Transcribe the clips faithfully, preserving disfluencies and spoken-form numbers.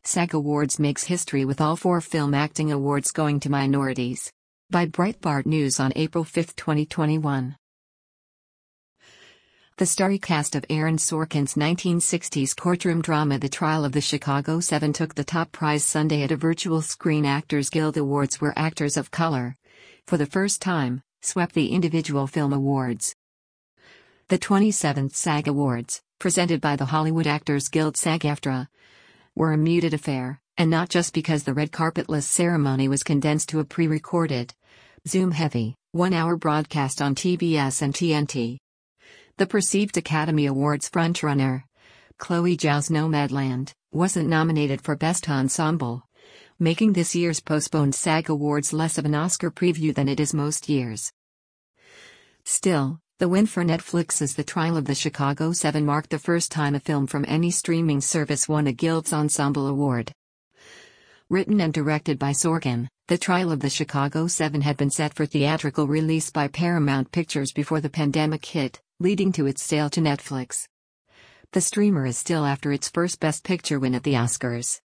SAG Awards makes history with all four film acting awards going to minorities. By Breitbart News on April fifth, twenty twenty-one. The starry cast of Aaron Sorkin's nineteen sixties courtroom drama The Trial of the Chicago Seven took the top prize Sunday at a virtual Screen Actors Guild Awards where actors of color, for the first time, swept the individual film awards. The twenty-seventh SAG Awards, presented by the Hollywood Actors Guild SAG-AFTRA, were a muted affair, and not just because the red carpetless ceremony was condensed to a pre-recorded, Zoom-heavy, one-hour broadcast on T B S and T N T. The perceived Academy Awards frontrunner, Chloe Zhao's Nomadland, wasn't nominated for Best Ensemble, making this year's postponed SAG Awards less of an Oscar preview than it is most years. Still, the win for Netflix's The Trial of the Chicago Seven marked the first time a film from any streaming service won a Guild's Ensemble Award. Written and directed by Sorkin, The Trial of the Chicago Seven had been set for theatrical release by Paramount Pictures before the pandemic hit, leading to its sale to Netflix. The streamer is still after its first Best Picture win at the Oscars.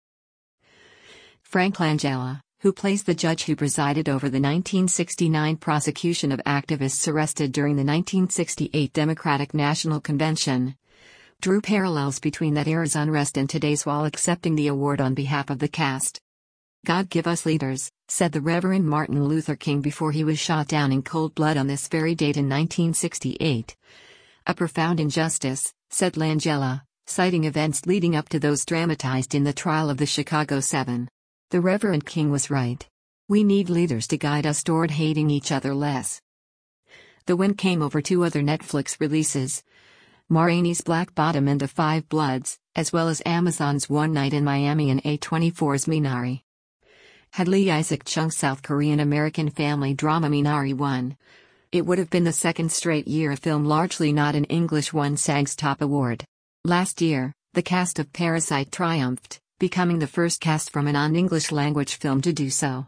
Frank Langella, who plays the judge who presided over the nineteen sixty-nine prosecution of activists arrested during the nineteen sixty-eight Democratic National Convention, drew parallels between that era's unrest and today's while accepting the award on behalf of the cast. "God give us leaders," said the Reverend Martin Luther King before he was shot down in cold blood on this very date in nineteen sixty-eight. "A profound injustice," said Langella, citing events leading up to those dramatized in The Trial of the Chicago Seven. The Reverend King was right. We need leaders to guide us toward hating each other less. The win came over two other Netflix releases, Ma Rainey's Black Bottom and Da Five Bloods, as well as Amazon's One Night in Miami and A twenty-four's Minari. Had Lee Isaac Chung's South Korean-American family drama Minari won, it would have been the second straight year a film largely not in English won SAG's top award. Last year, the cast of Parasite triumphed, becoming the first cast from a non-English language film to do so.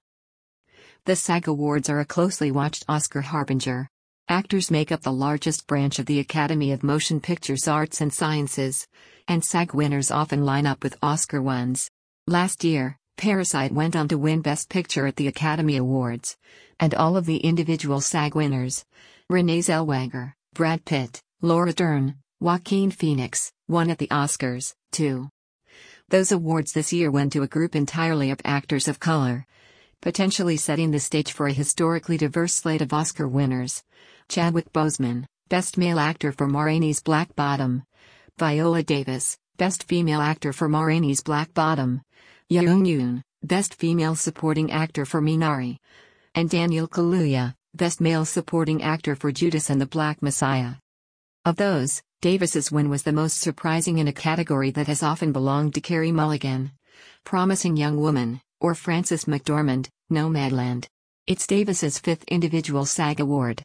The SAG Awards are a closely watched Oscar harbinger. Actors make up the largest branch of the Academy of Motion Pictures Arts and Sciences, and SAG winners often line up with Oscar ones. Last year, Parasite went on to win Best Picture at the Academy Awards, and all of the individual SAG winners, Renee Zellweger, Brad Pitt, Laura Dern, Joaquin Phoenix, won at the Oscars, too. Those awards this year went to a group entirely of actors of color, potentially setting the stage for a historically diverse slate of Oscar winners. Chadwick Boseman, Best Male Actor for Ma Rainey's Black Bottom; Viola Davis, Best Female Actor for Ma Rainey's Black Bottom; Yeon Yoon, Best Female Supporting Actor for Minari; and Daniel Kaluuya, Best Male Supporting Actor for Judas and the Black Messiah. Of those, Davis's win was the most surprising in a category that has often belonged to Carey Mulligan, Promising Young Woman, or Frances McDormand, Nomadland. It's Davis's fifth individual SAG award.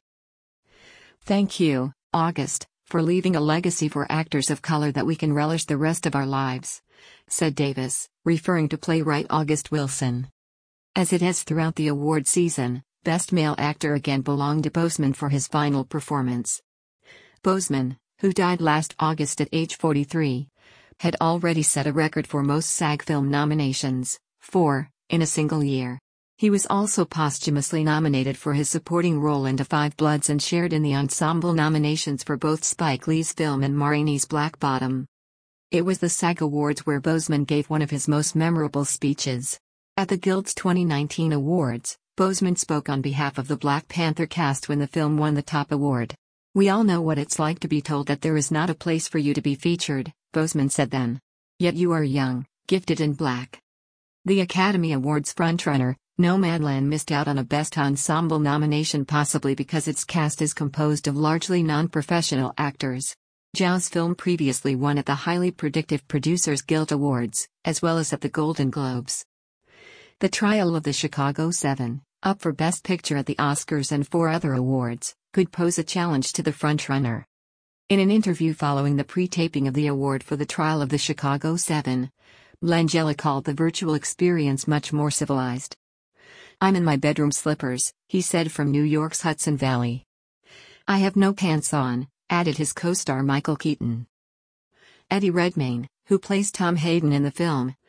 "Thank you, August, for leaving a legacy for actors of color that we can relish the rest of our lives," said Davis, referring to playwright August Wilson. As it has throughout the award season, Best Male Actor again belonged to Boseman for his final performance. Boseman, who died last August at age forty-three, had already set a record for most SAG film nominations, four, in a single year. He was also posthumously nominated for his supporting role in Da Five Bloods and shared in the ensemble nominations for both Spike Lee's film and Ma Rainey's Black Bottom. It was the SAG Awards where Boseman gave one of his most memorable speeches. At the Guild's twenty nineteen awards, Boseman spoke on behalf of the Black Panther cast when the film won the top award. "We all know what it's like to be told that there is not a place for you to be featured," Boseman said then. "Yet you are young, gifted and black." The Academy Awards frontrunner, Nomadland, missed out on a Best Ensemble nomination possibly because its cast is composed of largely non-professional actors. Zhao's film previously won at the highly predictive Producers Guild Awards, as well as at the Golden Globes. The Trial of the Chicago Seven, up for Best Picture at the Oscars and four other awards, could pose a challenge to the frontrunner. In an interview following the pre-taping of the award for The Trial of the Chicago Seven, Langella called the virtual experience much more civilized. "I'm in my bedroom slippers," he said from New York's Hudson Valley. "I have no pants on," added his co-star Michael Keaton. Eddie Redmayne, who plays Tom Hayden in the film,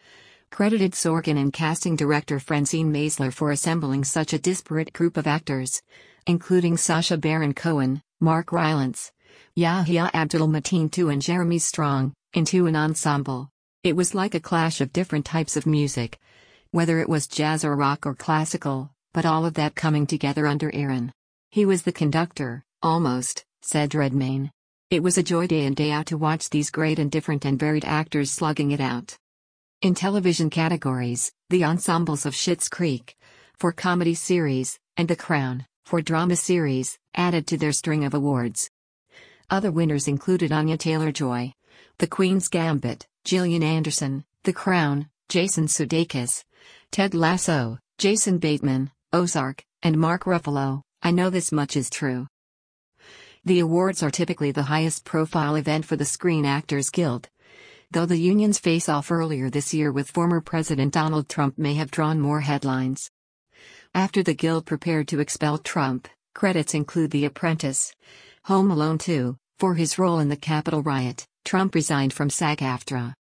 credited Sorkin and casting director Francine Maisler for assembling such a disparate group of actors, including Sacha Baron Cohen, Mark Rylance, Yahya Abdul-Mateen the second and Jeremy Strong, into an ensemble. It was like a clash of different types of music, whether it was jazz or rock or classical, but all of that coming together under Aaron. He was the conductor, almost, said Redmayne. It was a joy day in day out to watch these great and different and varied actors slugging it out. In television categories, the ensembles of Schitt's Creek, for comedy series, and The Crown, for drama series, added to their string of awards. Other winners included Anya Taylor-Joy, The Queen's Gambit, Gillian Anderson, The Crown, Jason Sudeikis, Ted Lasso, Jason Bateman, Ozark, and Mark Ruffalo. I know this much is true. The awards are typically the highest profile event for the Screen Actors Guild, though the union's face-off earlier this year with former President Donald Trump may have drawn more headlines. After the Guild prepared to expel Trump, credits include The Apprentice, Home Alone two, for his role in the Capitol riot, Trump resigned from SAG-AFTRA.